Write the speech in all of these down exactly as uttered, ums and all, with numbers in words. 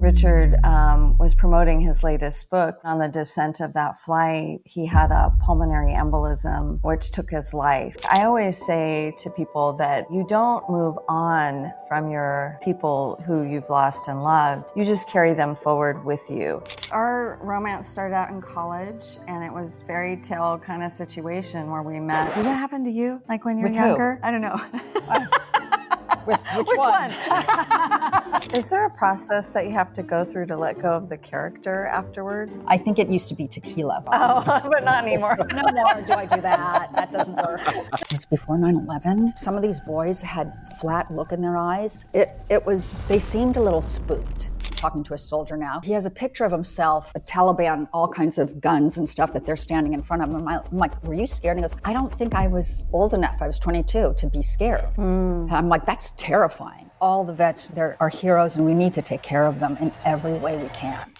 Richard um, was promoting his latest book. On the descent of that flight, he had a pulmonary embolism, which took his life. I always say to people that you don't move on from your people who you've lost and loved. You just carry them forward with you. Our romance started out in college, and it was fairy tale kind of situation where we met. Did that happen to you, like when you were With younger? who? I don't know. Uh, with which, Which one? one? Is there a process that you have to go through to let go of the character afterwards? I think it used to be tequila. Oh, but not anymore. No more do I do that. That doesn't work. It was before nine eleven. Some of these boys had flat look in their eyes. It it was, they seemed a little spooked. Talking to a soldier now. He has a picture of himself, a Taliban, all kinds of guns and stuff that they're standing in front of him. I'm like, were you scared? And he goes, I don't think I was old enough. I was twenty-two to be scared. Mm. I'm like, that's terrifying. All the vets, they're our heroes, and we need to take care of them in every way we can.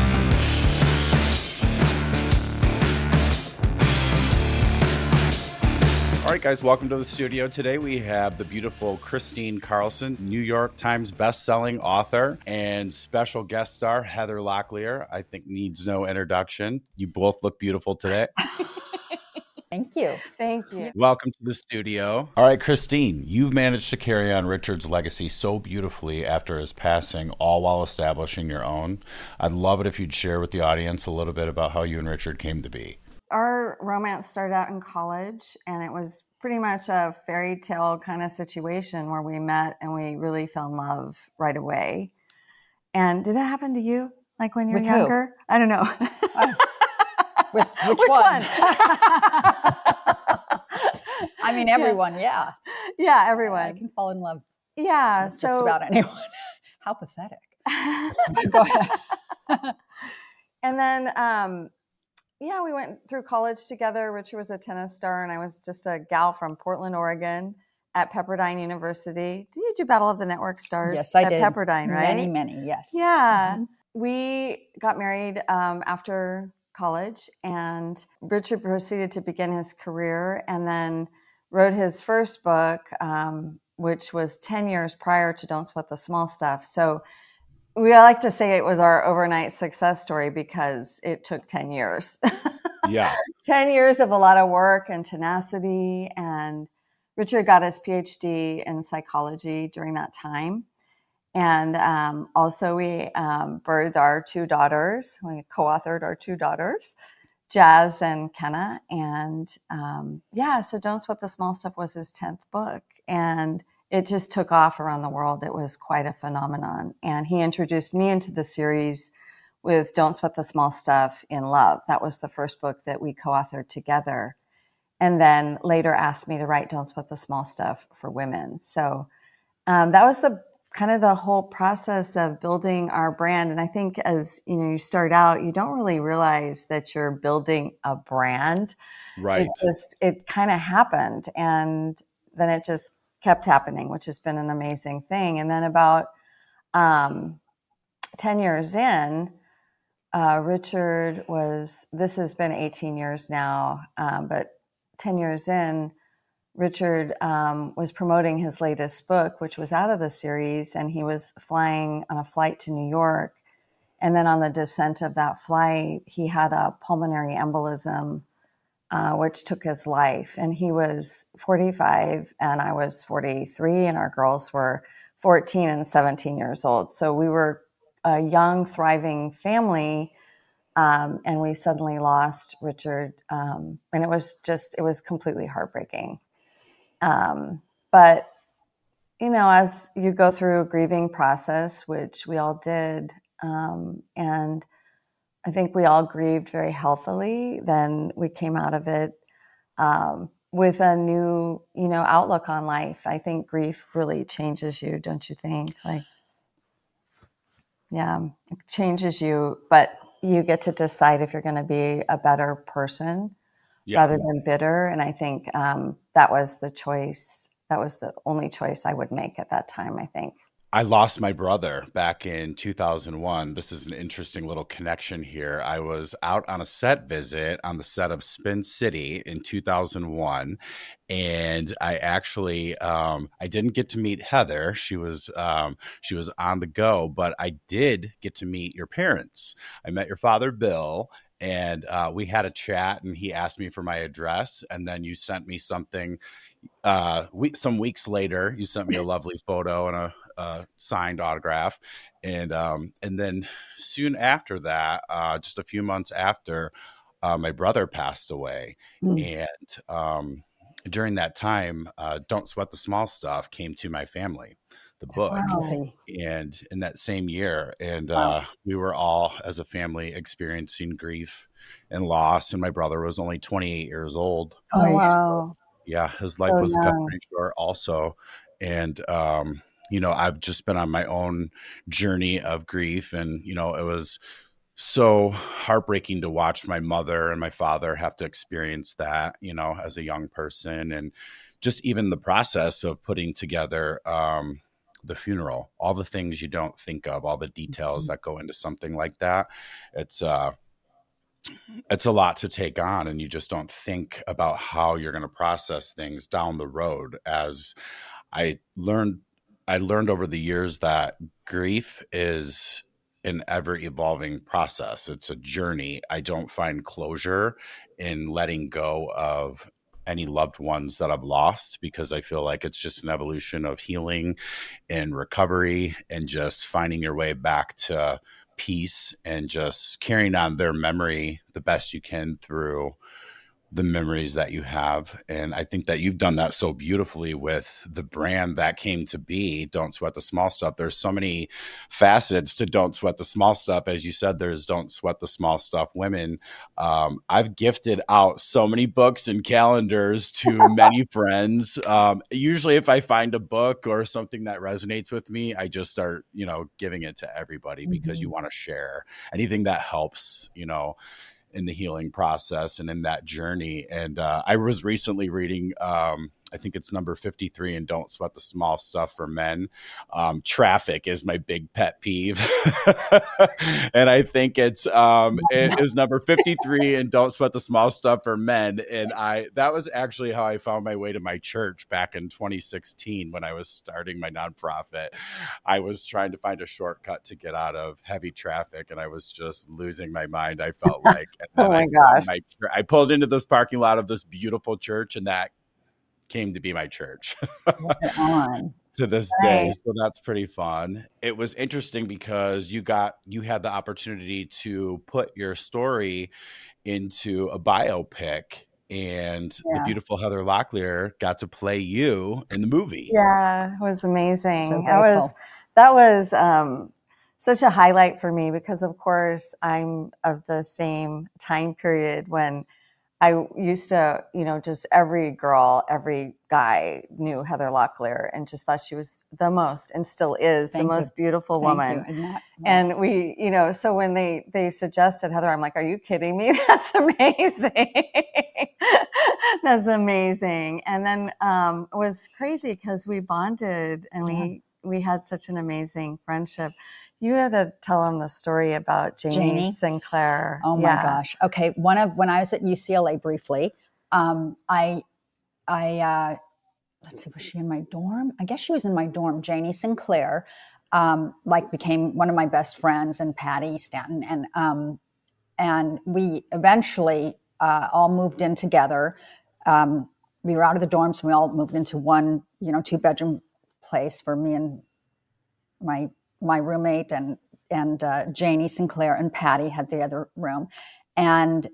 All right, guys, welcome to the studio. Today we have the beautiful Kristine Carlson, New York Times best-selling author, and special guest star Heather Locklear. I think needs no introduction. You both look beautiful today. Thank you. Thank you. Welcome to the studio. All right, Kristine, you've managed to carry on Richard's legacy so beautifully after his passing, all while establishing your own. I'd love it if you'd share with the audience a little bit about how you and Richard came to be. Our romance started out in college, and it was pretty much a fairy tale kind of situation where we met and we really fell in love right away. And did that happen to you, like when you were With who? younger? I don't know. Uh, with which, Which one? one? I mean, everyone, yeah. Yeah, everyone. I can fall in love Yeah, with so just about anyone. How pathetic. Go ahead. And then, um, yeah, we went through college together. Richard was a tennis star, and I was just a gal from Portland, Oregon, at Pepperdine University. Did you do Battle of the Network Stars? Yes, I at did. Pepperdine, right? Many, many, yes. Yeah. Mm-hmm. We got married um, after college, and Richard proceeded to begin his career and then wrote his first book, um, which was ten years prior to Don't Sweat the Small Stuff. So we like to say it was our overnight success story because it took ten years. Yeah. ten years of a lot of work and tenacity. And Richard got his P H D in psychology during that time. And um, also we um, birthed our two daughters. We co-authored our two daughters, Jazz and Kenna. And um, yeah, so Don't Sweat the Small Stuff was his tenth book. And it just took off around the world. It was quite a phenomenon. And he introduced me into the series with Don't Sweat the Small Stuff in Love. That was the first book that we co-authored together. And then later asked me to write Don't Sweat the Small Stuff for women. So um, that was the kind of the whole process of building our brand. And I think as you know, you start out, you don't really realize that you're building a brand. Right. It's just, it kind of happened. And then it just kept happening, which has been an amazing thing. And then about um, ten years in, uh, Richard was, this has been eighteen years now, um, but ten years in, Richard um, was promoting his latest book, which was out of the series, and he was flying on a flight to New York. And then on the descent of that flight, he had a pulmonary embolism, Uh, which took his life. And he was forty-five and I was forty-three, and our girls were fourteen and seventeen years old. So we were a young, thriving family. Um, and we suddenly lost Richard. Um, and it was just, it was completely heartbreaking. Um, but, you know, as you go through a grieving process, which we all did, um, and I think we all grieved very healthily. Then we came out of it um, with a new, you know, outlook on life. I think grief really changes you, don't you think? Like, yeah, it changes you, but you get to decide if you're going to be a better person Yeah. rather than bitter. And I think um, that was the choice. That was the only choice I would make at that time, I think. I lost my brother back in two thousand one. This is an interesting little connection here. I was out on a set visit on the set of Spin City in two thousand one. And I actually, um, I didn't get to meet Heather. She was, um, she was on the go, but I did get to meet your parents. I met your father, Bill, and uh, we had a chat, and he asked me for my address. And then you sent me something, uh, we, some weeks later, you sent me a lovely photo and a, a signed autograph. And, um, and then soon after that, uh, just a few months after, uh, my brother passed away. Mm. And, um, during that time, uh, Don't Sweat the Small Stuff came to my family, the book. Wow. And in that same year, and uh, wow. we were all, as a family, experiencing grief and loss. And my brother was only twenty-eight years old. Oh, wow. Yeah, his life so was young. cut pretty short also. And, um, you know, I've just been on my own journey of grief. And, you know, it was so heartbreaking to watch my mother and my father have to experience that, you know, as a young person, and just even the process of putting together um, the funeral, all the things you don't think of, all the details that go into something like that. It's, uh, it's a lot to take on, and you just don't think about how you're going to process things down the road. As I learned, I learned over the years that grief is an ever evolving process. It's a journey. I don't find closure in letting go of any loved ones that I've lost, because I feel like it's just an evolution of healing and recovery, and just finding your way back to peace, and just carrying on their memory the best you can through the memories that you have. And I think that you've done that so beautifully with the brand that came to be, Don't Sweat the Small Stuff. There's so many facets to Don't Sweat the Small Stuff. As you said, there's Don't Sweat the Small Stuff Women. Um, I've gifted out so many books and calendars to many friends. Um, usually if I find a book or something that resonates with me, I just start, you know, giving it to everybody, mm-hmm. because you want to share anything that helps, you know, in the healing process and in that journey. And uh, I was recently reading, um, I think it's number fifty-three in Don't Sweat the Small Stuff for Men. Um, traffic is my big pet peeve. And I think it's, um, it is number fifty-three in Don't Sweat the Small Stuff for Men. And I, that was actually how I found my way to my church back in twenty sixteen when I was starting my nonprofit. I was trying to find a shortcut to get out of heavy traffic, and I was just losing my mind, I felt like. And then oh my I, gosh. My, I pulled into this parking lot of this beautiful church, and that came to be my church on. to this right. day. So that's pretty fun. It was interesting because you got, you had the opportunity to put your story into a biopic, and yeah. the beautiful Heather Locklear got to play you in the movie. Yeah, it was amazing. So that was, that was um, such a highlight for me, because of course I'm of the same time period when I used to, you know, just every girl, every guy knew Heather Locklear and just thought she was the most, and still is Thank the you. most beautiful Thank woman. You. And, that, and we, you know, so when they, they suggested Heather, I'm like, are you kidding me? That's amazing. That's amazing. And then um, it was crazy because we bonded, and yeah. we, we had such an amazing friendship. You had to tell them the story about Janie, Janie? Sinclair. Oh my yeah. gosh. Okay. One of, when I was at U C L A briefly, um, I, I, uh, let's see, was she in my dorm? I guess she was in my dorm. Janie Sinclair, um, like became one of my best friends, and Patty Stanton. And, um, and we eventually, uh, all moved in together. Um, we were out of the dorms, and we all moved into one, you know, two bedroom place for me and my my roommate, and and uh, Janie Sinclair and Patty had the other room. And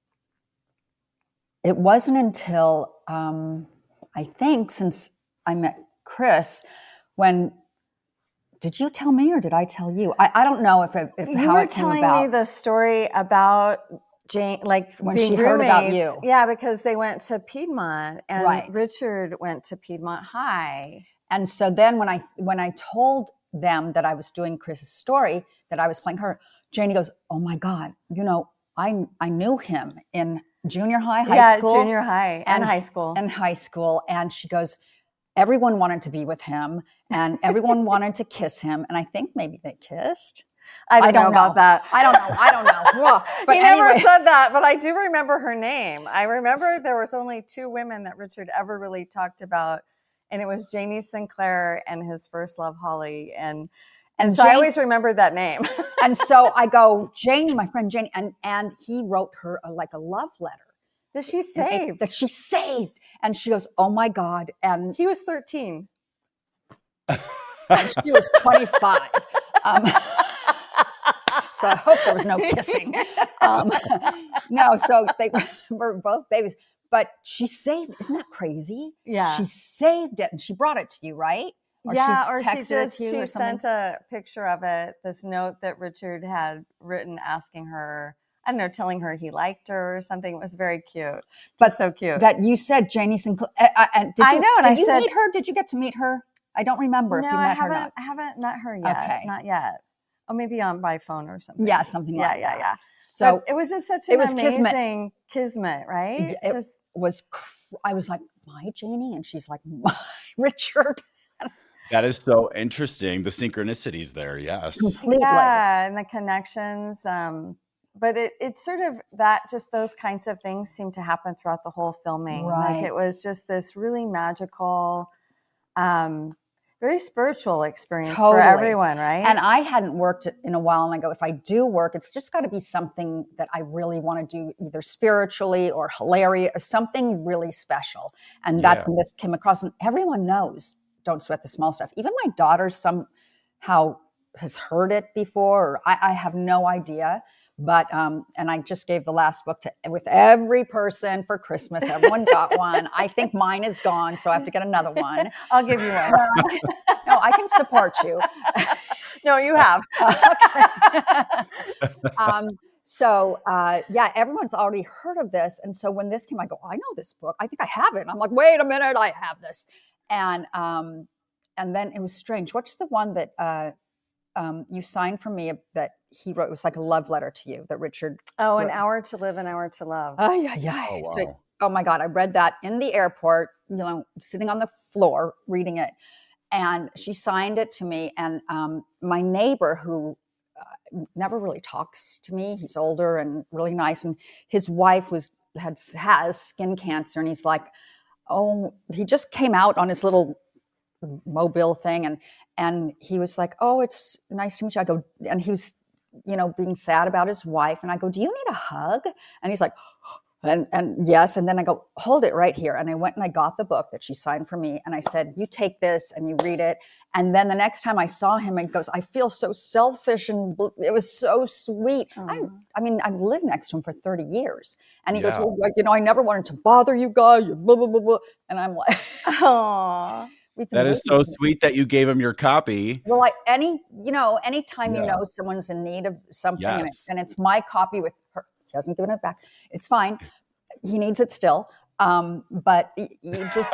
it wasn't until, um, I think, since I met Chris, when, did you tell me or did I tell you? I, I don't know if, if, if you how were it came telling about. me the story about Jane, like when being she heard roommates. about you. Yeah, because they went to Piedmont, and right. Richard went to Piedmont High. And so then when I when I told them that I was doing Chris's story, that I was playing her, Janie goes, oh my God, you know, I I knew him in junior high, high yeah, school. junior high and, and high school. And high school. And she goes, everyone wanted to be with him and everyone wanted to kiss him. And I think maybe they kissed. I don't, I don't know, know about that. I don't know. I don't know. Well, but he anyway. never said that, but I do remember her name. I remember there was only two women that Richard ever really talked about, and it was Janie Sinclair and his first love, Holly. And and, and so Jane, I always remembered that name. And so I go, Janie, my friend Janie, and and he wrote her a, like a love letter that she saved. It, that she saved, and she goes, "Oh my God!" And he was thirteen, and she was twenty-five. Um, So I hope there was no kissing. Um, no, so they were both babies. But she saved, isn't that crazy? Yeah. She saved it and she brought it to you, right? Or yeah, she or she just she or sent a picture of it, this note that Richard had written asking her, I don't know, telling her he liked her or something. It was very cute. But just so cute. That you said Janie Sinclair. Uh, and did you, I know. And did I you said, meet her? Did you get to meet her? I don't remember no, if you met I haven't, her or not. I haven't met her yet. Okay. Not yet. Oh, maybe on by phone or something. Yeah, something yeah, like yeah, that. Yeah, yeah. So but it was just such an it was amazing kismet, kismet right? It just was. I was like, my Janie, and she's like, my Richard. That is so interesting. The synchronicities there, yes. Completely. Yeah, and the connections. Um, but it it's sort of that. Just those kinds of things seem to happen throughout the whole filming. Right. Like it was just this really magical. Um, Very spiritual experience totally. For everyone, right? And I hadn't worked in a while, and I go, if I do work, it's just got to be something that I really want to do, either spiritually or hilarious, or something really special. And that's yeah. when this came across. And everyone knows, don't sweat the small stuff. Even my daughter somehow has heard it before, or I, I have no idea. But, um, and I just gave the last book to with every person for Christmas. Everyone got one. I think mine is gone, so I have to get another one. I'll give you one. No, I can support you. No, you have. Okay. um, so, uh, yeah, everyone's already heard of this. And so when this came, I go, I know this book. I think I have it. And I'm like, wait a minute, I have this. And, um, and then it was strange. What's the one that, uh, Um, you signed for me that he wrote? It was like a love letter to you that Richard. Oh, wrote. An Hour to Live, An Hour to Love. Oh yeah, yeah. Oh, wow. So, oh my God, I read that in the airport. You know, sitting on the floor reading it, and she signed it to me. And um, my neighbor, who uh, never really talks to me, he's older and really nice, and his wife was had has skin cancer, and he's like, oh, he just came out on his little mobile thing, and. And he was like, oh, it's nice to meet you. I go, and he was, you know, being sad about his wife. And I go, do you need a hug? And he's like, and, and yes. And then I go, hold it right here. And I went and I got the book that she signed for me. And I said, you take this and you read it. And then the next time I saw him, he goes, I feel so selfish. And it was so sweet. I, I mean, I've lived next to him for thirty years. And he yeah. goes, well, like, you know, I never wanted to bother you guys. Blah, blah, blah, blah. And I'm like, oh. That is so sweet that you gave him your copy. Well, like any, you know, anytime yeah. you know someone's in need of something yes. and, it, and it's my copy with her, she hasn't given it back. It's fine. He needs it still. Um, but you just...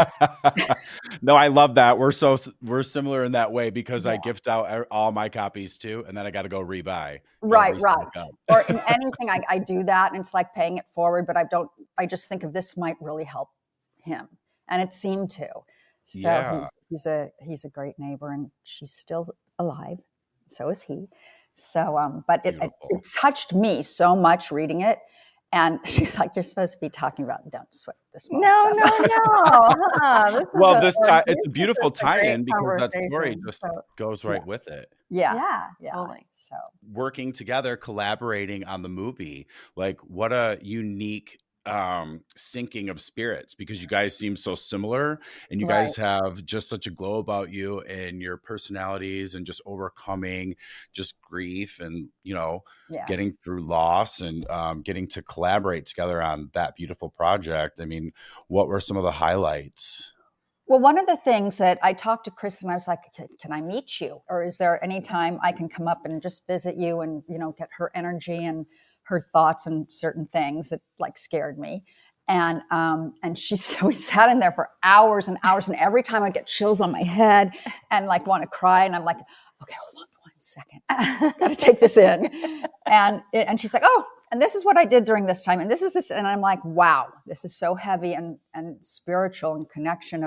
No, I love that. We're so, we're similar in that way because yeah. I gift out all my copies too. And then I got to go rebuy. Right, right. Or in anything, I, I do that and it's like paying it forward, but I don't, I just think of this might really help him. And it seemed to. So yeah. he, he's a he's a great neighbor, and she's still alive. So is he. So, um, but it, it it touched me so much reading it, and she's like, "You're supposed to be talking about don't sweat the small no, stuff." No, no, no. This well, a, this time it's a beautiful tie-in a because that story just so, goes right yeah. with it. Yeah, yeah, yeah, totally. So working together, collaborating on the movie, like what a unique. Um, syncing of spirits because you guys seem so similar and you right. guys have just such a glow about you and your personalities and just overcoming just grief and, you know, yeah. getting through loss and um, getting to collaborate together on that beautiful project. I mean, what were some of the highlights? Well, one of the things that I talked to Chris and I was like, can I meet you? Or is there any time I can come up and just visit you and, you know, get her energy and her thoughts on certain things that like scared me. And, um, and she, so we sat in there for hours and hours. And every time I'd get chills on my head and like want to cry. And I'm like, okay, hold on one second. Got to take this in. And, and she's like, oh, and this is what I did during this time. And this is this. And I'm like, wow, this is so heavy and, and spiritual and connection of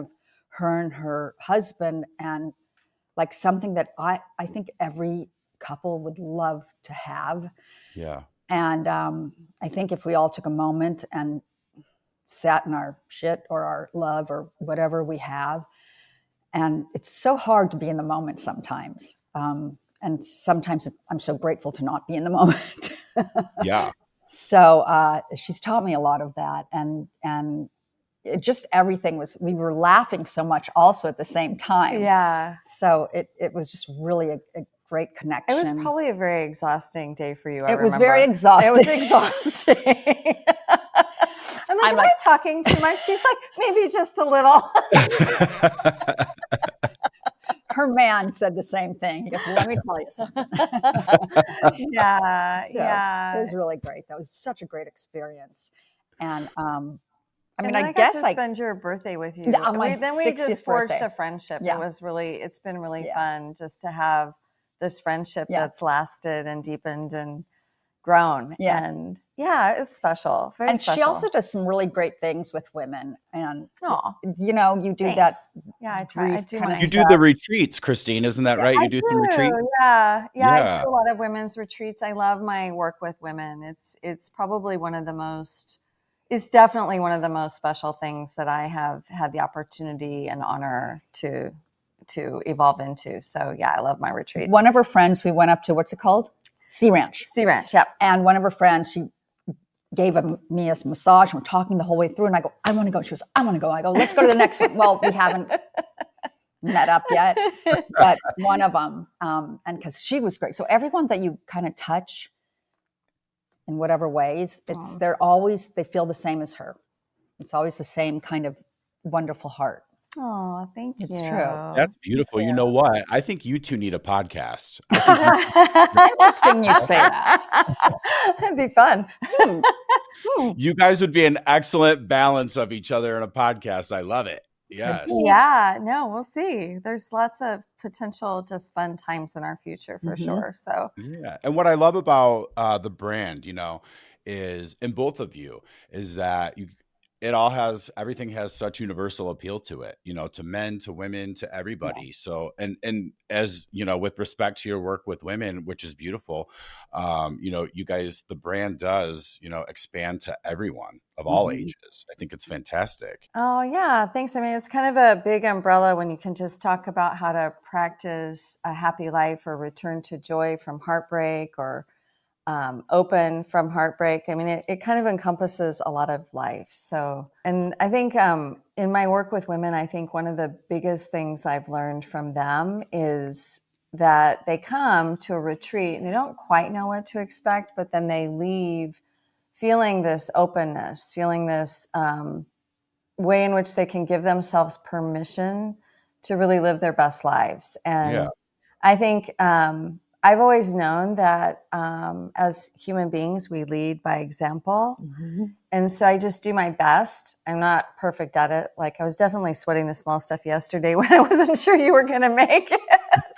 her and her husband, and like something that I, I think every couple would love to have. Yeah. And um, I think if we all took a moment and sat in our shit or our love or whatever we have, and it's so hard to be in the moment sometimes. Um, and sometimes I'm so grateful to not be in the moment. Yeah. So uh, she's taught me a lot of that. And, and it just, everything was, we were laughing so much also at the same time. Yeah. So it, it was just really a, a great connection. It was probably a very exhausting day for you. I it was remember. very exhausting. It was exhausting. I'm like, I'm am like- I talking too much? She's like, maybe just a little. Her man said the same thing. He goes, let me tell you something. yeah, So yeah. it was really great. That was such a great experience. And um, I mean, and I, I guess got to like spend your birthday with you. Yeah, on my we, then we sixtieth just forged birthday. a friendship. Yeah. It was really, it's been really Yeah. fun just to have this friendship Yeah. that's lasted and deepened and grown. Yeah. And yeah, it was special. Very and special. she also does some really great things with women. And Aw, you know, you do thanks. that. Yeah, I try. I brief do kinda my You do the retreats, Christine, isn't that right? You I do, some retreats? Yeah, yeah, I Yeah. do a lot of women's retreats. I love my work with women. It's it's probably one of the most, it's definitely one of the most special things that I have had the opportunity and honor to to evolve into. So yeah, I love my retreats. One of her friends, we went up to, what's it called? Sea Ranch. Sea Ranch, yeah. And one of her friends, she gave a, me a massage, and we're talking the whole way through. And I go, I want to go. She goes, I want to go. I go, let's go to the next one. Well, we haven't met up yet, but one of them, um, and because she was great. So everyone that you kind of touch in whatever ways, it's Aw. they're always, they feel the same as her. It's always the same kind of wonderful heart. Oh, thank you. It's true. That's beautiful. You know what? I think you two need a podcast. I think Interesting you say that. That'd be fun. you, you guys would be an excellent balance of each other in a podcast. I love it. Yes. Yeah, no, we'll see. There's lots of potential, just fun times in our future for Mhm. sure. So Yeah. And what I love about uh, the brand, you know, is in both of you is that you, it all has, everything has such universal appeal to it, you know, to men, to women, to everybody. So, and, and as, you know, with respect to your work with women, which is beautiful, um, you know, you guys, the brand does, you know, expand to everyone of all Mhm. ages. I think it's fantastic. Oh, yeah. Thanks. I mean, it's kind of a big umbrella when you can just talk about how to practice a happy life or return to joy from heartbreak or um, open from heartbreak. I mean, it, it kind of encompasses a lot of life. So, and I think um, in my work with women, I think one of the biggest things I've learned from them is that they come to a retreat and they don't quite know what to expect, but then they leave feeling this openness, feeling this um, way in which they can give themselves permission to really live their best lives. And Yeah. I think um, I've always known that um, as human beings, we lead by example. Mhm. And so I just do my best. I'm not perfect at it. Like I was definitely sweating the small stuff yesterday when I wasn't sure you were going to make it.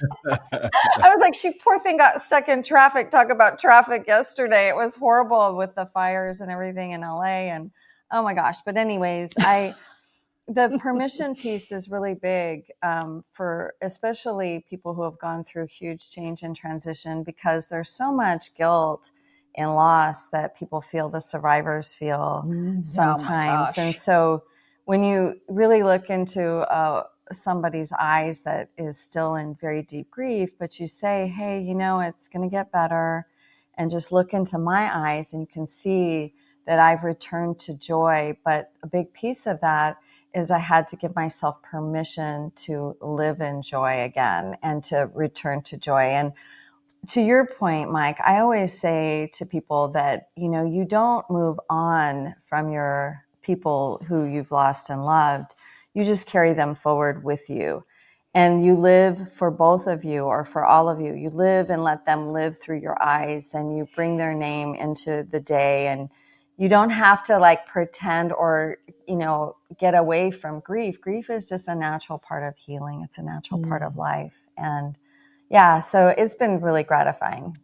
I was like, she poor thing got stuck in traffic. Talk about traffic yesterday. It was horrible with the fires and everything in L A. And oh my gosh. But anyways, I, the permission piece is really big um, for especially people who have gone through huge change and transition, because there's so much guilt and loss that people feel, the survivors feel Mm. sometimes. Oh my And gosh. so when you really look into uh, somebody's eyes that is still in very deep grief, but you say, hey, you know, it's going to get better, and just look into my eyes and you can see that I've returned to joy. But a big piece of that is I had to give myself permission to live in joy again and to return to joy. And to your point, Mike, I always say to people that, you know, you don't move on from your people who you've lost and loved. You just carry them forward with you. And you live for both of you or for all of you. You live and let them live through your eyes, and you bring their name into the day. And you don't have to like pretend or, you know, get away from grief. Grief is just a natural part of healing. It's a natural Mm. part of life. And yeah, so it's been really gratifying.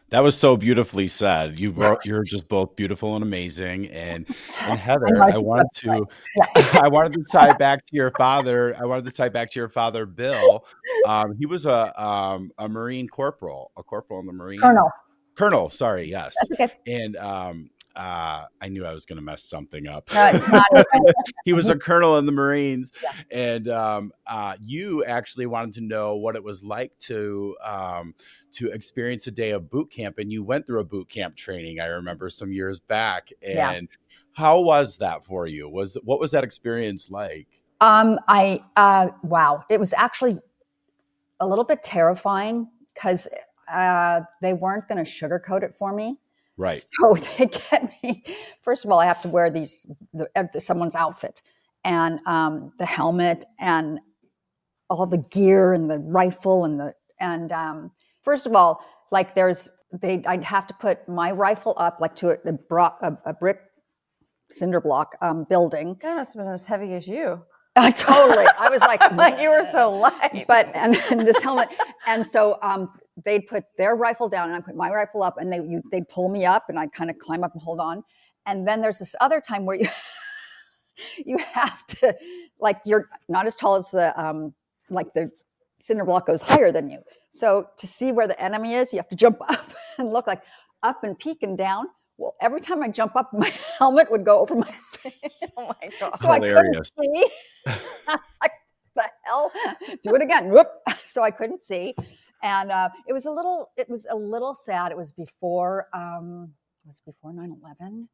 That was so beautifully said. You bro- you're just both beautiful and amazing. And and I know Heather, I I think wanted that's right. to Yeah. I wanted to tie back to your father. I wanted to tie back to your father, Bill. Um, he was a um, a Marine corporal, a corporal in the Marine Colonel. Colonel. Sorry, yes. That's okay. And um, uh, I knew I was going to mess something up. No, it's not. He was a colonel in the Marines, Yeah. and um, uh, you actually wanted to know what it was like to um, to experience a day of boot camp, and you went through a boot camp training. I remember some years back, and Yeah. how was that for you? Was what was that experience like? Um, I, uh, wow. It was actually a little bit terrifying because uh, they weren't going to sugarcoat it for me. Right. So they get me. First of all, I have to wear these the, someone's outfit and um, the helmet and all the gear and the rifle and the and um, first of all, like there's they I'd have to put my rifle up like to a, a, bro, a, a brick cinder block um, building. God, it must have been as heavy as you. Uh, totally. I was like, like you were so light. But and, and this helmet, and so um, they'd put their rifle down, and I put my rifle up, and they you, they'd pull me up, and I'd kind of climb up and hold on. And then there's this other time where you you have to, like, you're not as tall as the um, like the cinder block goes higher than you. So to see where the enemy is, you have to jump up and look like up and peek and down. Well, every time I jump up, my helmet would go over my face. Oh my God. So Hilarious. I couldn't see. Like, the hell? Do it again. Whoop. So I couldn't see. And uh, it was a little, it was a little sad. It was before, um, it was before nine eleven.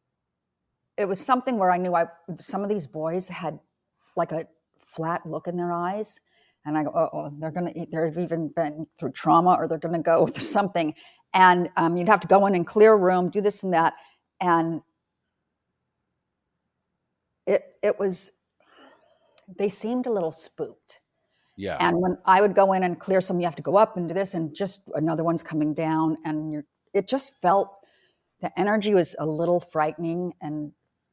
It was something where I knew I, some of these boys had like a flat look in their eyes. And I go, oh, they're going to eat, they've even been through trauma or they're going to go through something. And um, you'd have to go in and clear a room, do this and that. And it it was, they seemed a little spooked. Yeah. And when I would go in and clear some, you have to go up and do this, and just another one's coming down. And you're, it just felt, the energy was a little frightening. And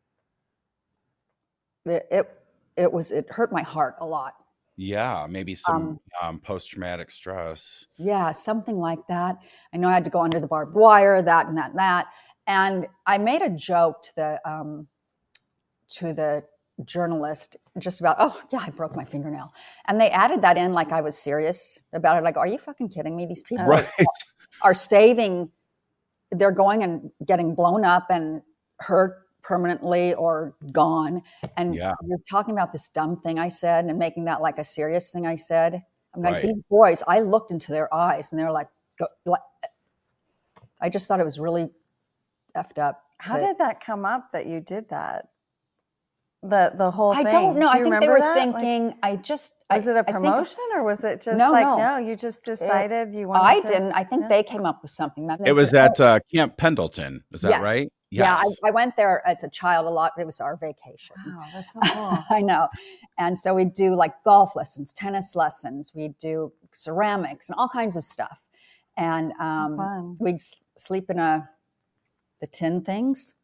it, it, it was, it hurt my heart a lot. Yeah, maybe some Um, um, post-traumatic stress. Yeah, something like that. I know I had to go under the barbed wire, that and that and that. And I made a joke to the um, to the journalist just about, oh yeah, I broke my fingernail. And they added that in like I was serious about it. Like, are you fucking kidding me? These people Right. are saving, they're going and getting blown up and hurt permanently or gone. And Yeah. you're talking about this dumb thing I said and making that like a serious thing I said. I'm like, Right. these boys, I looked into their eyes and they're like, go, like, I just thought it was really effed up. How to- did that come up that you did that? The the whole I thing. don't know. Do I you think they remember were that? Like, thinking, I just. was I, it a I think- promotion or was it just No, like, no. no, you just decided you wanted I to? didn't. I think Yeah. they came up with something. That It was said, at uh, Camp Pendleton. Is that Yes. right? Yeah, I, Yes. I went there as a child a lot. It was our vacation. Wow, that's so cool. I know. And so we do like golf lessons, tennis lessons. We do ceramics and all kinds of stuff. And um, Fun. we'd s- sleep in a, the tin things,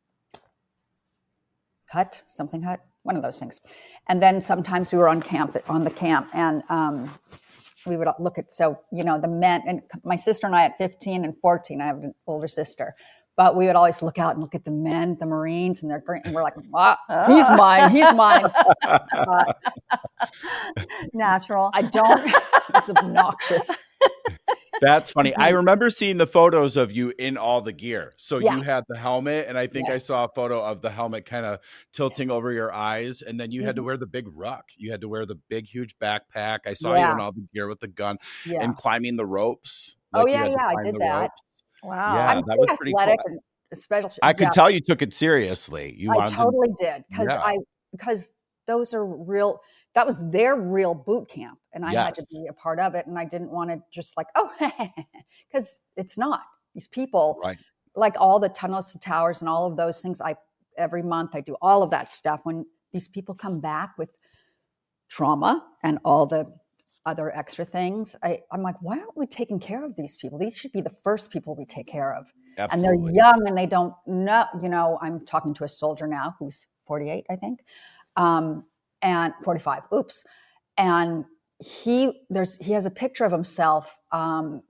hut, something hut, one of those things. And then sometimes we were on camp, on the camp, and um, we would look at, so, you know, the men, and my sister and I at fifteen and fourteen, I have an older sister, but we would always look out and look at the men, the Marines, and they're great. And we're like, ah, he's mine, he's mine. Uh, Natural. I don't, it's obnoxious. That's funny. I remember seeing the photos of you in all the gear. So Yeah. you had the helmet, and I think I Yes. saw a photo of the helmet kind of tilting over your eyes, and then you had to Mhm. wear the big ruck. You had to wear the big, huge backpack. I saw you Yeah. in all the gear with the gun Yeah. and climbing the ropes. Oh, Like you yeah, had to yeah, I climb did the that. ropes. Wow. Yeah, I'm that pretty was pretty cool. athletic and special. I could yeah, tell you took it seriously. You I wanted to, totally did because Yeah. I because those are real. That was their real boot camp, and I had to Yes. be a part of it. And I didn't want to just like, oh, because it's not. These people, right. like all the tunnels to towers and all of those things. I every month I do all of that stuff. When these people come back with trauma and all the other extra things, I, I'm like, why aren't we taking care of these people? These should be the first people we take care of. Absolutely. And they're young and they don't know, you know, I'm talking to a soldier now who's forty-eight, I think, um, and forty-five, oops. And he, there's, he has a picture of himself, um, like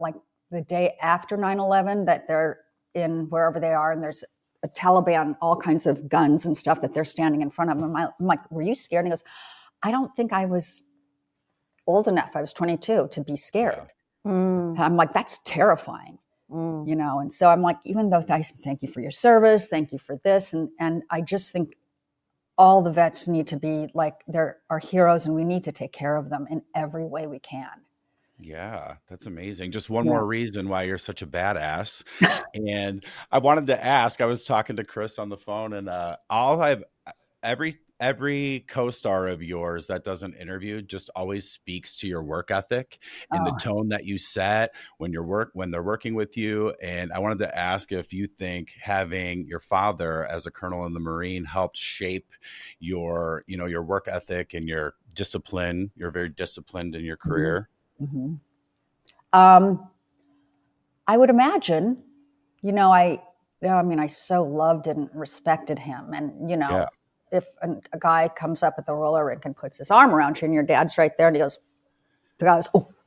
the day after nine eleven that they're in wherever they are, and there's a Taliban, all kinds of guns and stuff that they're standing in front of them. I'm like, were you scared? And he goes, I don't think I was old enough. I was twenty-two to be scared. Yeah. Mm. I'm like, that's terrifying, mm. you know? And so I'm like, even though I thank you for your service, thank you for this. And, and I just think all the vets need to be like, they're our heroes, and we need to take care of them in every way we can. Yeah, that's amazing. Just one Yeah. more reason why you're such a badass. And I wanted to ask, I was talking to Chris on the phone, and uh, all I've, every, every co-star of yours that does an interview just always speaks to your work ethic and Oh. the tone that you set when you're work, when they're working with you. And I wanted to ask if you think having your father as a colonel in the Marine helped shape your, you know, your work ethic and your discipline. You're very disciplined in your career. Mm-hmm. Um, I would imagine, you know, I, I mean, I so loved and respected him. And, you know, Yeah. if a, a guy comes up at the roller rink and puts his arm around you and your dad's right there and he goes, the guy goes, oh,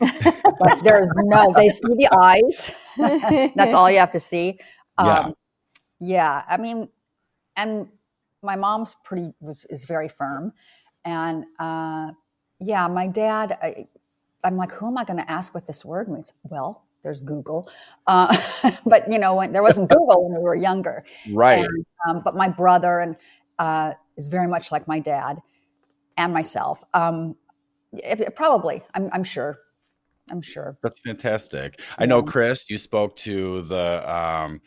but there's no, they see the eyes. That's all you have to see. Um, Yeah. yeah. I mean, and my mom's pretty, was, is very firm. And, uh, yeah, my dad, I, I'm like, who am I going to ask what this word means? Well, there's Google. Uh, but, you know, when, there wasn't Google when we were younger. Right. And, um, but my brother and uh, is very much like my dad and myself. Um, it, it probably, I'm, I'm sure. I'm sure. That's fantastic. I know, Chris, you spoke to the um,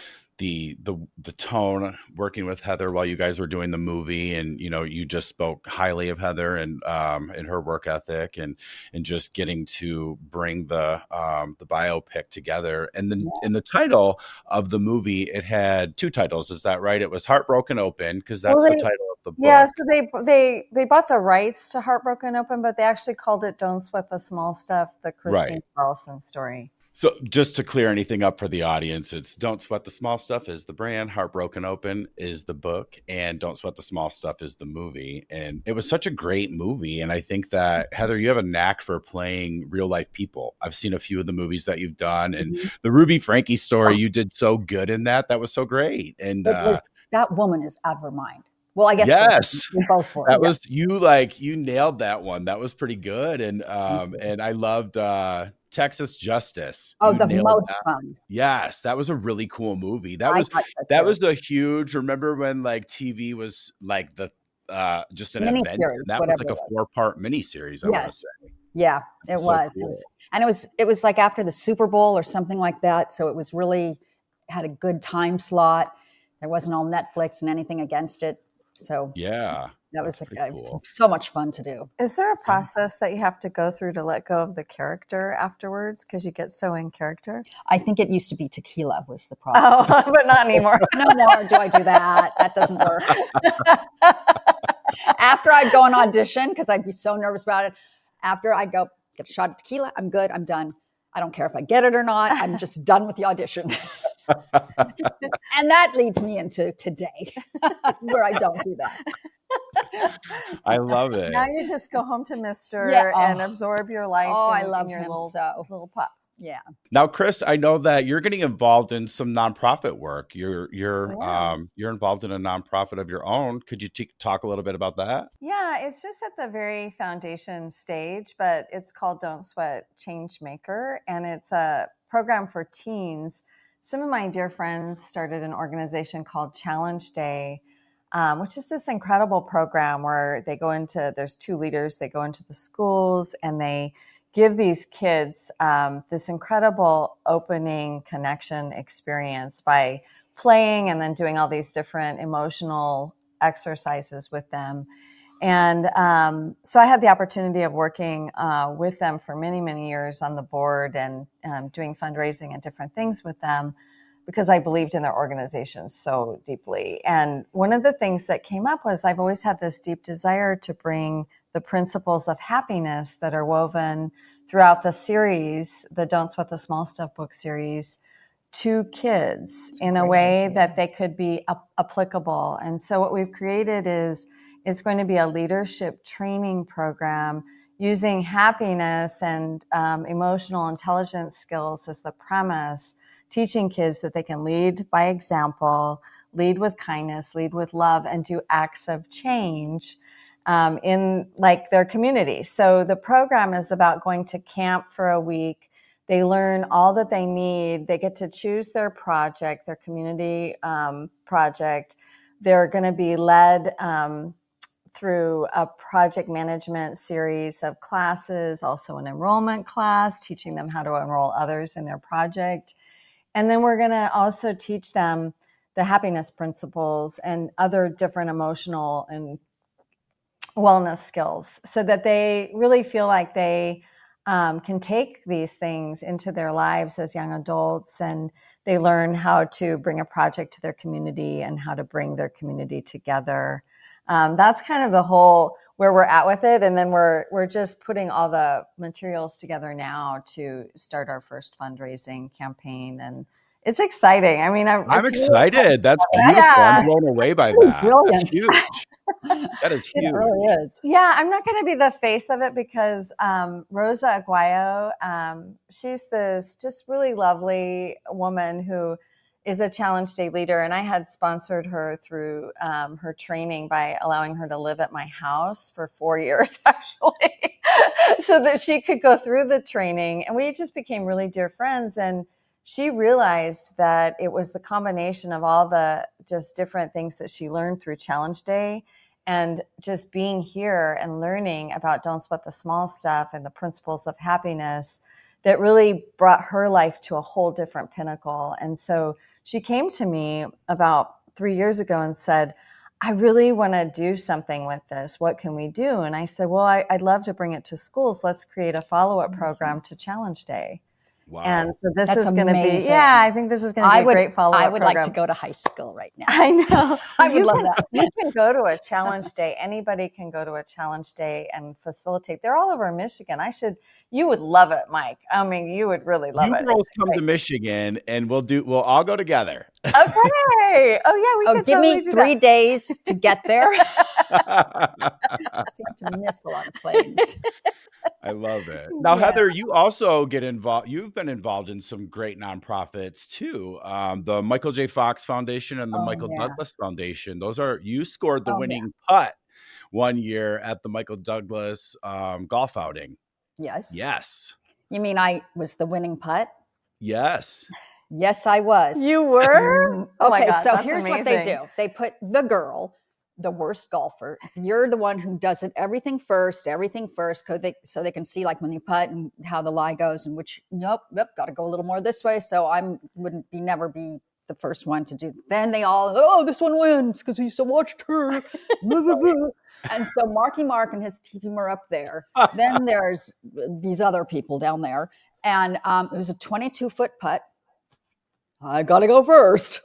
the the the tone working with Heather while you guys were doing the movie, and you know, you just spoke highly of Heather and um, and her work ethic, and and just getting to bring the um, the biopic together. And then Yeah. in the title of the movie, it had two titles. Is that right? It was Heartbroken Open, because that's Well, the they- title of the book. Yeah, so they they they bought the rights to Heartbroken Open, but they actually called it "Don't Sweat the Small Stuff," the Christine Right. Carlson story. So just to clear anything up for the audience, it's Don't Sweat the Small Stuff is the brand, Heartbroken Open is the book, and Don't Sweat the Small Stuff is the movie. And it was such a great movie. And I think that, Heather, you have a knack for playing real life people. I've seen a few of the movies that you've done, and Mhm. the Ruby Frankie story, you did so good in that. That was so great. And It was, uh, that woman is out of her mind. Well, I guess yes. we both were. That Yeah. was you, like you nailed that one. That was pretty good. And um you. and I loved uh Texas Justice. Oh, You the nailed most that. fun. Yes, that was a really cool movie. That I was thought so, that too. was a huge, remember when like T V was like the uh just an event? Miniseries, And that was whatever like a it was. four-part miniseries, I want to Yes. say. Yeah, it So was. It cool. was. And it was it was like after the Super Bowl or something like that. So it was really had a good time slot. There wasn't all Netflix and anything against it. So Yeah. that was, that's like, pretty it was cool. so much fun to do. Is there a process that you have to go through to let go of the character afterwards because you get so in character? I think it used to be tequila was the problem. Oh, but not anymore. No more do I do that. That doesn't work. After I'd go and audition, because I'd be so nervous about it, after I'd go get a shot of tequila, I'm good, I'm done. I don't care if I get it or not. I'm just done with the audition. And that leads me into today, where I don't do that. I love it. Now you just go home to Mister Yeah, oh. and absorb your life. Oh, I in, love in your him little, so. little pup. Yeah. Now, Chris, I know that you're getting involved in some nonprofit work. You're you're Yeah. um you're involved in a nonprofit of your own. Could you t- talk a little bit about that? Yeah, it's just at the very foundation stage, but it's called Don't Sweat Changemaker, and it's a program for teens. Some of my dear friends started an organization called Challenge Day, um, which is this incredible program where they go into, there's two leaders, they go into the schools and they give these kids um, this incredible opening connection experience by playing and then doing all these different emotional exercises with them. And um, so I had the opportunity of working uh, with them for many, many years on the board and um, doing fundraising and different things with them because I believed in their organization so deeply. And one of the things that came up was I've always had this deep desire to bring the principles of happiness that are woven throughout the series, the Don't Sweat the Small Stuff book series, to kids That's a in a great way idea. that they could be ap- applicable. And so what we've created is it's going to be a leadership training program using happiness and um, emotional intelligence skills as the premise, teaching kids that they can lead by example, lead with kindness, lead with love, and do acts of change um, in like their community. So the program is about going to camp for a week. They learn all that they need. They get to choose their project, their community um, project. They're going to be led um, through a project management series of classes, also an enrollment class, teaching them how to enroll others in their project. And then we're going to also teach them the happiness principles and other different emotional and wellness skills so that they really feel like they um, can take these things into their lives as young adults, and they learn how to bring a project to their community and how to bring their community together. Um, that's kind of the whole where we're at with it. And then we're we're just putting all the materials together now to start our first fundraising campaign. And it's exciting. I mean, I'm, I'm it's excited. Really That's beautiful. yeah. I'm blown away by that. Brilliant. That's huge. That is huge. It really is. Yeah, I'm not going to be the face of it because um, Rosa Aguayo, um, she's this just really lovely woman who is a Challenge Day leader. And I had sponsored her through um, her training by allowing her to live at my house for four years, actually, so that she could go through the training. And we just became really dear friends. And she realized that it was the combination of all the just different things that she learned through Challenge Day and just being here and learning about Don't Sweat the Small Stuff and the principles of happiness that really brought her life to a whole different pinnacle. And so she came to me about three years ago and said, I really want to do something with this. What can we do? And I said, well, I, I'd love to bring it to schools. Let's create a follow-up program to Challenge Day. Wow. And so this That's is going to be, amazing. yeah, I think this is going to be I a would, great follow-up I would program. like to go to high school right now. I know. I would You love can- that. You can go to a Challenge Day. Anybody can go to a Challenge Day and facilitate. They're all over Michigan. I should, you would love it, Mike. I mean, you would really love You it. girls It's come great. to Michigan and we'll do, we'll all go together. Okay. Oh, yeah, we Oh, could give totally me do three days to get there. I I seem to miss a lot of planes. love it. Now, Yeah. Heather, you also get involved. You've been involved in some great nonprofits too. Um, the Michael J. Fox Foundation and the Oh, Michael yeah. Douglas Foundation. Those are, you scored the Oh, yeah. winning putt one year at the Michael Douglas um, golf outing. Yes. Yes. You mean I was the winning putt? Yes. Yes, I was. You were? Mm, Oh my okay, God, so that's here's what they amazing. do. They put the girl, the worst golfer. You're the one who does it everything first, everything first, so they, so they can see like when you putt and how the lie goes and which, nope, yep, got to go a little more this way. So I wouldn't be never be the first one to do. Then they all, oh, this one wins because he so watched her. Blah, blah, blah. And so Marky Mark and his team are up there. Then there's these other people down there. And um, it was a twenty-two foot putt. I got to go first.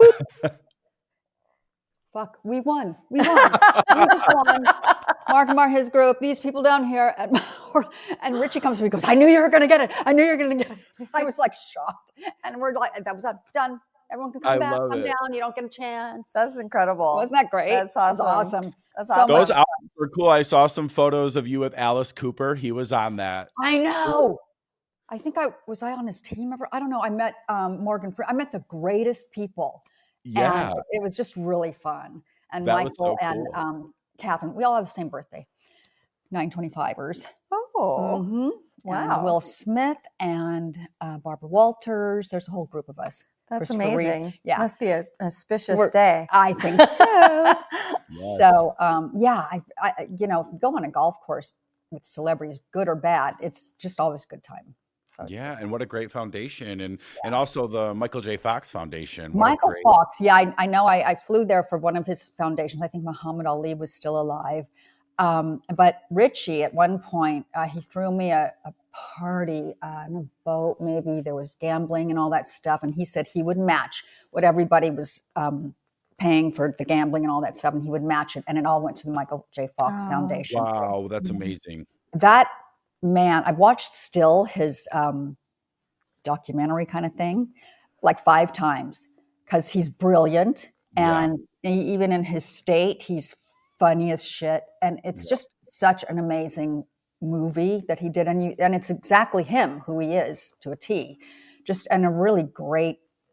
Fuck, we won. We won. We just won. Mark and Mark, his group, these people down here. At, and Richie comes to me and goes, I knew you were going to get it. I knew you were going to get it. I was like shocked. And we're like, that was done. Everyone can come I back, love come it. down. You don't get a chance. That's incredible. Wasn't that great? That's It was awesome. awesome. That's So awesome. Those much- outfits were cool. I saw some photos of you with Alice Cooper. He was on that. I know. I think I was I on his team ever. I don't know. I met um, Morgan. Fre- I met the greatest people. Yeah. And it was just really fun. And That was Michael so and cool. um, Catherine, we all have the same birthday, nine twenty-fivers. Oh, Mhm. wow. And Will Smith and uh, Barbara Walters. There's a whole group of us. that's Christopher Reeve. amazing. Yeah. Must be a auspicious We're- day. I think so. Yes. So, um, yeah, I, I, you know, if you go on a golf course with celebrities, good or bad, it's just always a good time. So it's Yeah, and what a great foundation, and and also the Michael J. Fox Foundation. What a Michael great- Fox, yeah, I, I know. I, I flew there for one of his foundations. I think Muhammad Ali was still alive. Um, but Richie, at one point, uh, he threw me a, a party uh, on a boat. Maybe there was gambling and all that stuff. And he said he would match what everybody was um, paying for the gambling and all that stuff. And he would match it. And it all went to the Michael J. Fox Oh. Foundation. Wow, that's Mhm. amazing. That man, I've watched still his um, documentary kind of thing like five times because he's brilliant. Yeah. And he, even in his state, he's funny as shit. And it's Yeah. just such an amazing movie that he did, and you, and it's exactly him, who he is to a T. Just and a really great,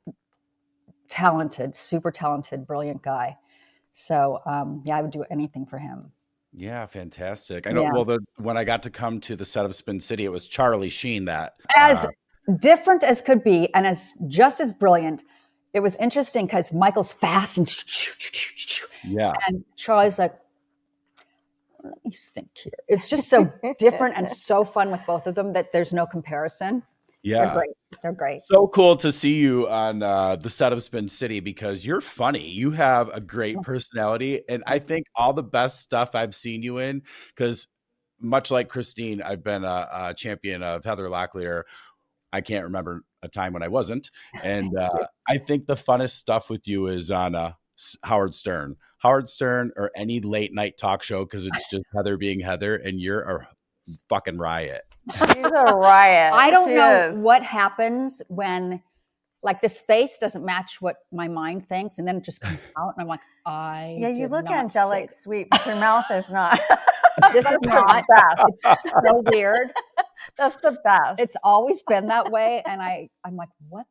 talented, super talented, brilliant guy. So um, yeah, I would do anything for him. Yeah, fantastic. I know. Yeah. Well, the when I got to come to the set of Spin City, it was Charlie Sheen that As uh, different as could be, and as just as brilliant. It was interesting because Michael's fast and yeah, and Charlie's like, let me think here. It's just so different and so fun with both of them that there's no comparison. yeah. They're great. They're great. So cool to see you on uh, the set of Spin City because you're funny. You have a great personality. And I think all the best stuff I've seen you in, because much like Christine, I've been a, a champion of Heather Locklear. I can't remember a time when I wasn't. And uh, I think the funnest stuff with you is on uh, Howard Stern. Howard Stern or any late night talk show because it's just Heather being Heather and you're a fucking riot. She's a riot. I don't she know is. what happens when, like, this face doesn't match what my mind thinks, and then it just comes out, and I'm like, I Yeah, you did look not angelic, say sweet, but your mouth is not. that. This is not that. It's so weird. That's the best. It's always been that way, and I, I'm like, what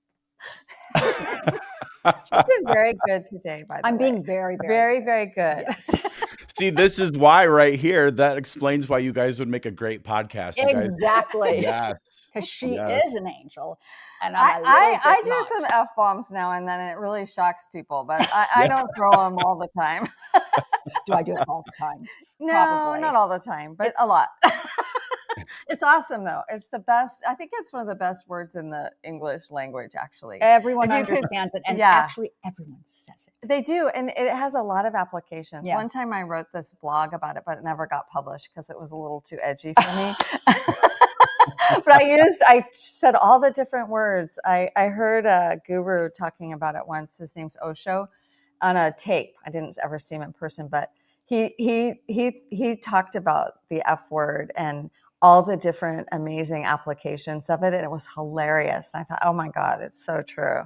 the? She's been very good today, by the I'm way. being very, very, very, very good. Yes. See, this is why right here, that explains why you guys would make a great podcast. You guys- Exactly. Yes. Because she Yes. is an angel. And I'm I, a little I, bit I do not. some F bombs now and then, and it really shocks people, but I, I Yeah. don't throw them all the time. Do I do it all the time? No, Probably. not all the time, but It's- a lot. It's awesome, though. It's the best. I think it's one of the best words in the English language, actually. Everyone If you could- understands it. And yeah. actually, everyone says it. They do, and it has a lot of applications. Yeah. One time I wrote this blog about it, but it never got published because it was a little too edgy for me. But I used, I said all the different words. I, I heard a guru talking about it once. His name's Osho, on a tape. I didn't ever see him in person, but he he he he talked about the F word and all the different amazing applications of it, and it was hilarious. I thought, oh my God, it's so true.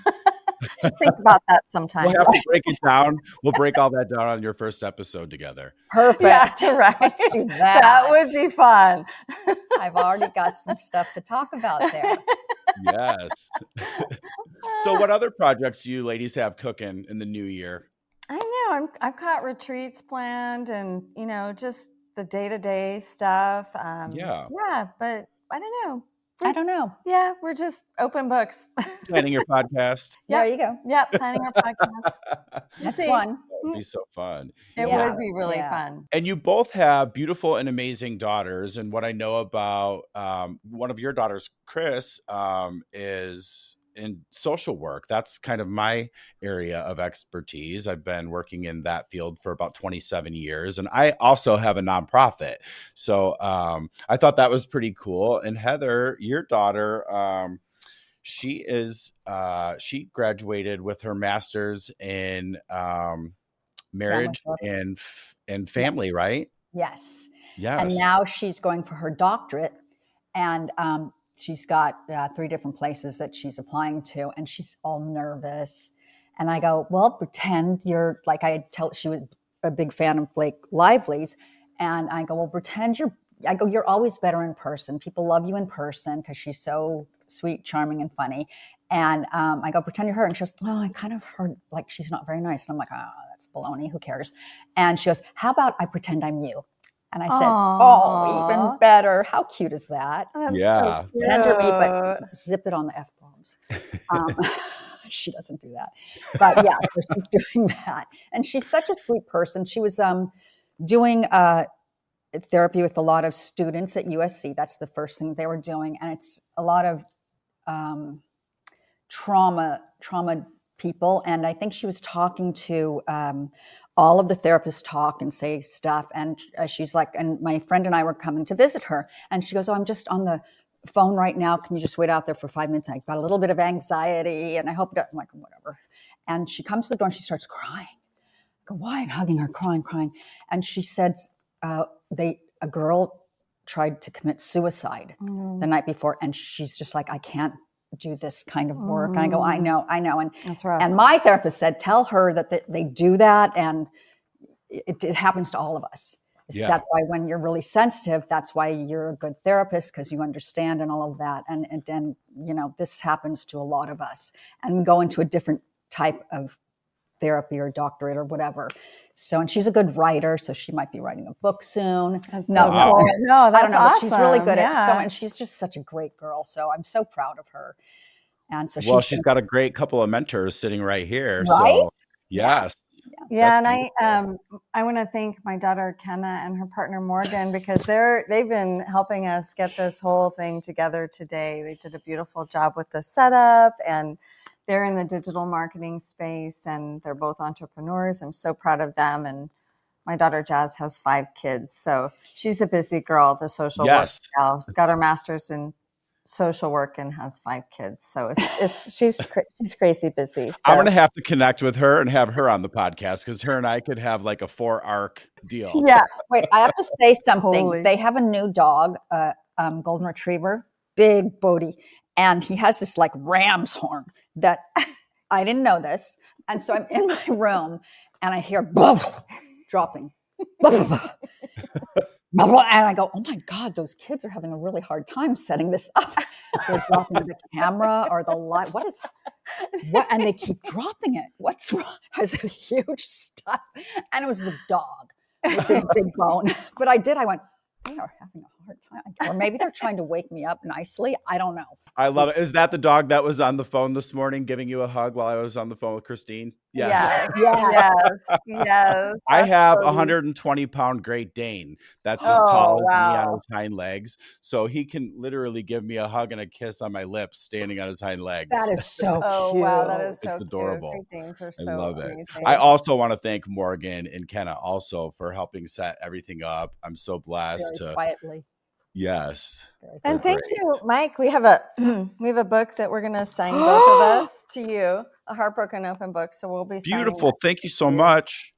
Just think about that sometime. We'll have to break it down. We'll break all that down on your first episode together. Perfect. Yeah, right. Let's do that. That would be fun. I've already got some stuff to talk about there. Yes. So what other projects do you ladies have cooking in the new year? I know. I'm, I've got retreats planned and, you know, just the day-to-day stuff. Um, Yeah. Yeah, but I don't know. I don't know. Yeah, we're just open books. Planning your podcast. There you go. Yeah, planning our podcast. That's see. one. That would be so fun. It Yeah. would be really Yeah. fun. And you both have beautiful and amazing daughters. And what I know about um, one of your daughters, Chris, um, is in social work. That's kind of my area of expertise. I've been working in that field for about twenty-seven years. And I also have a nonprofit. So um, I thought that was pretty cool. And Heather, your daughter, um, she is, uh, she graduated with her master's in um, marriage Family. and, and family, right? Yes. Yes. And now she's going for her doctorate. And um, she's got uh, three different places that she's applying to. And she's all nervous. And I go, well, pretend you're, like I tell, she was a big fan of Blake Lively's. And I go, well, pretend you're, I go, you're always better in person. People love you in person because she's so sweet, charming, and funny. And um, I go, pretend you're her. And she goes, oh, I kind of heard like she's not very nice. And I'm like, oh, that's baloney. Who cares? And she goes, how about I pretend I'm you? And I said, Aww. oh, even better. How cute is that? That's Yeah. so Tender me, cute. but zip it on the F-bombs. Um, she doesn't do that. But yeah, so she's doing that. And she's such a sweet person. She was um, doing uh, therapy with a lot of students at U S C. That's the first thing they were doing. And it's a lot of um, trauma, trauma people. And I think she was talking to um, all of the therapists talk and say stuff. And uh, she's like, and my friend and I were coming to visit her. And she goes, oh, I'm just on the phone right now. Can you just wait out there for five minutes? I got a little bit of anxiety and I hope that, I'm like, whatever. And she comes to the door and she starts crying. I go, why? And hugging her, crying, crying. And she said, uh, they, a girl tried to commit suicide Mm. the night before. And she's just like, I can't do this kind of work. And I go, I know, I know. And That's right. and my therapist said, tell her that they, they do that. And it, it happens to all of us. Yeah. That's why when you're really sensitive, that's why you're a good therapist, because you understand and all of that. And, and then, you know, this happens to a lot of us, and we go into a different type of therapy or doctorate or whatever. So, and she's a good writer, so she might be writing a book soon. That's no, so no, cool. No, that's I don't know, awesome. but she's really good yeah. at so, and she's just such a great girl. So I'm so proud of her. And so, well, she's, she's got a great couple of mentors sitting right here. Right? So, yes. Yeah, yeah and beautiful. I um I want to thank my daughter Kenna and her partner Morgan, because they're they've been helping us get this whole thing together today. They did a beautiful job with the setup, and they're in the digital marketing space, and they're both entrepreneurs. I'm so proud of them. And my daughter Jazz has five kids, so she's a busy girl, the social Yes. work gal. Got her master's in social work and has five kids. So it's it's she's cra- she's crazy busy. So. I'm going to have to connect with her and have her on the podcast, because her and I could have like a four arc deal. Yeah. Wait, I have to say something. Totally. They have a new dog, uh, um, golden retriever, big Bodie, and he has this like ram's horn that I didn't know this. And so I'm in my room and I hear blah, dropping. Blah, blah, blah. Blah, blah, and I go, oh my God, those kids are having a really hard time setting this up. They're dropping the camera or the light. What is what? And they keep dropping it. What's wrong? Has a huge stuff. And it was the dog with this big bone. But I did. I went, they are having a hard time. Or maybe they're trying to wake me up nicely. I don't know. I love it. Is that the dog that was on the phone this morning giving you a hug while I was on the phone with Christine? Yes. Yes. Yes. yes I have a absolutely. one hundred twenty pound Great Dane that's as Oh, tall as wow. me on his hind legs. So he can literally give me a hug and a kiss on my lips standing on his hind legs. That is so Oh cute. wow, that is so It's adorable. cute. Great Danes are so I love it. amazing. I also want to thank Morgan and Kenna also for helping set everything up. I'm so blessed Very to. quietly. Yes. Very And They're thank great. you, Mike. We have a we have a book that we're gonna sign both of us to you, a Heartbroken Open book. So we'll be signing Beautiful. that. Thank you so much.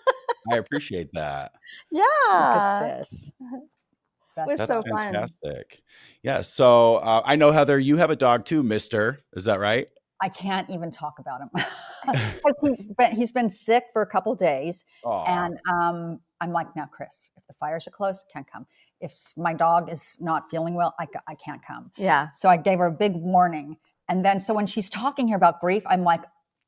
I appreciate that. Yeah, Look at this. That's was That's so fun. fantastic. Yeah. So uh, I know, Heather, you have a dog too, Mister. Is that right? I can't even talk about him because he's been he's been sick for a couple of days, Aw. and um, I'm like, now, Chris, if the fires are close, can't come. If my dog is not feeling well, I, I can't come. Yeah. So I gave her a big warning, and then so when she's talking here about grief, I'm like,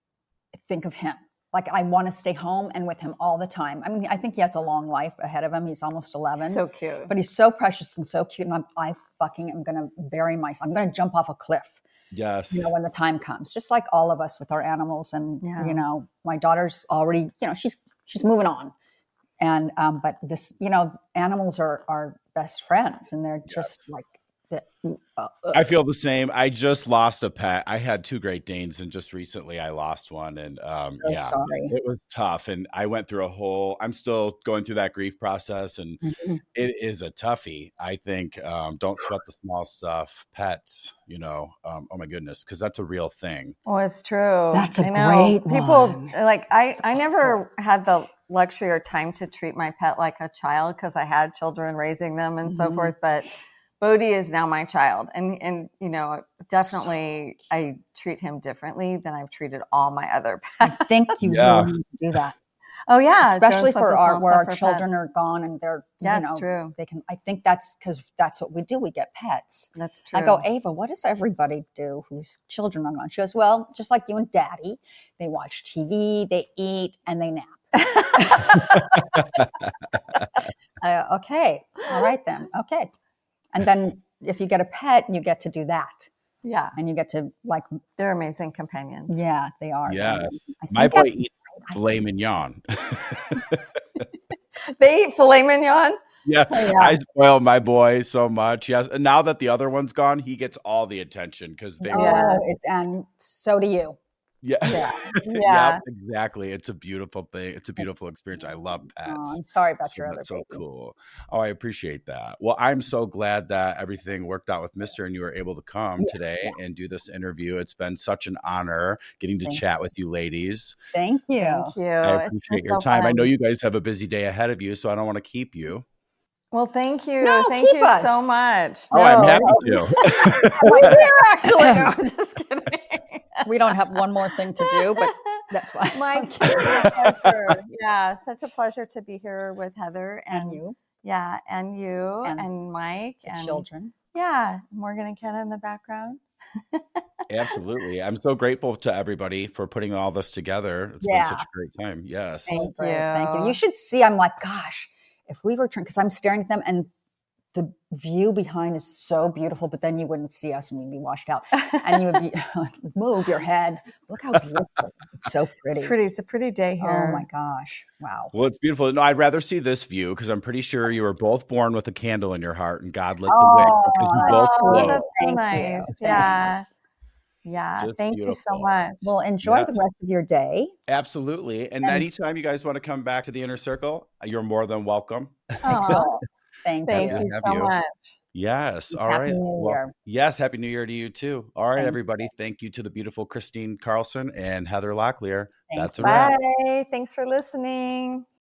think of him. Like I want to stay home and with him all the time. I mean, I think he has a long life ahead of him. He's almost eleven. So cute. But he's so precious and so cute, and I'm, I fucking am going to bury myself. I'm going to jump off a cliff. Yes. You know, when the time comes, just like all of us with our animals. And, Yeah. you know, my daughter's already, you know, she's, she's moving on. And, um, but this, you know, animals are our best friends, and they're just Yes. like, the, uh, I feel the same. I just lost a pet. I had two Great Danes, and just recently I lost one. And um, so yeah, sorry. it was tough. And I went through a whole, I'm still going through that grief process, and Mhm. it is a toughie. I think um, don't sweat the small stuff. Pets, you know, um, oh my goodness, because that's a real thing. Well, it's true. That's a I know. great People one. like I. I never had the luxury or time to treat my pet like a child because I had children raising them and so Mhm. forth. But Bodhi is now my child, and and you know definitely I treat him differently than I've treated all my other I pets. think you Yeah. really need to do that, Oh yeah, especially don't sweat for the our small where stuff our for children pets. are gone and they're, Yeah, you it's know, true. they can. I think that's because that's what we do. We get pets. That's true. I go, Ava, what does everybody do whose children are gone? She goes, well, just like you and Daddy, they watch T V, they eat, and they nap. uh, okay, all right then, okay. And then if you get a pet, you get to do that, yeah, and you get to like, they're amazing companions. yeah, they are. Yes. I My think boy that's- eats filet mignon. They eat filet mignon. Yeah, Oh, yeah. I spoil my boy so much. Yes, and now that the other one's gone, he gets all the attention because they. Oh, Yeah. it, and so do you. Yeah, Yeah. yeah, exactly. It's a beautiful thing. It's a beautiful experience. I love pets. Oh, I'm sorry about So your other that's so baby. cool. Oh, I appreciate that. Well, I'm so glad that everything worked out with Mister and you were able to come Yeah, today and do this interview. It's been such an honor getting to Thank chat with you ladies. Thank you. Thank you. I It's been appreciate your so time. I fun. know you guys have a busy day ahead of you, so I don't want to keep you. Well, thank you. No, thank keep you us. so much. Oh, I'm No, happy no. to. We're here, actually. No, I'm just kidding. We don't have one more thing to do, but That's why. Mike, a pleasure. Yeah, such a pleasure to be here with Heather and, and you. Yeah, and you and, and Mike the and children. Yeah, Morgan and Kenna in the background. Absolutely. I'm so grateful to everybody for putting all this together. It's Yeah. been such a great time. Yes. Thank Oh, great. you. Thank you. You should see, I'm like, gosh, if we were trying, because I'm staring at them and the view behind is so beautiful, but then you wouldn't see us and we'd be washed out. And you would be, move your head. Look how beautiful. It's so pretty. It's pretty. It's a pretty day here. Oh my gosh. Wow. Well, it's beautiful. No, I'd rather see this view because I'm pretty sure you were both born with a candle in your heart and God lit the Oh, wick because you both oh, glow. that's so Thank nice. you. Yeah. Thanks. Yeah. Just Thank you so beautiful. much. Well, enjoy Yeah. the rest of your day. Absolutely. And, And- anytime you guys want to come back to the Inner Circle, you're more than welcome. Aw, Thank, thank you. you Have so you. much. Yes. All Happy right. New Well, Year. yes. Happy New Year to you too. All right, Thank everybody. Thank you to the beautiful Christine Carlson and Heather Locklear. Thank That's a you. wrap. Bye. Thanks for listening.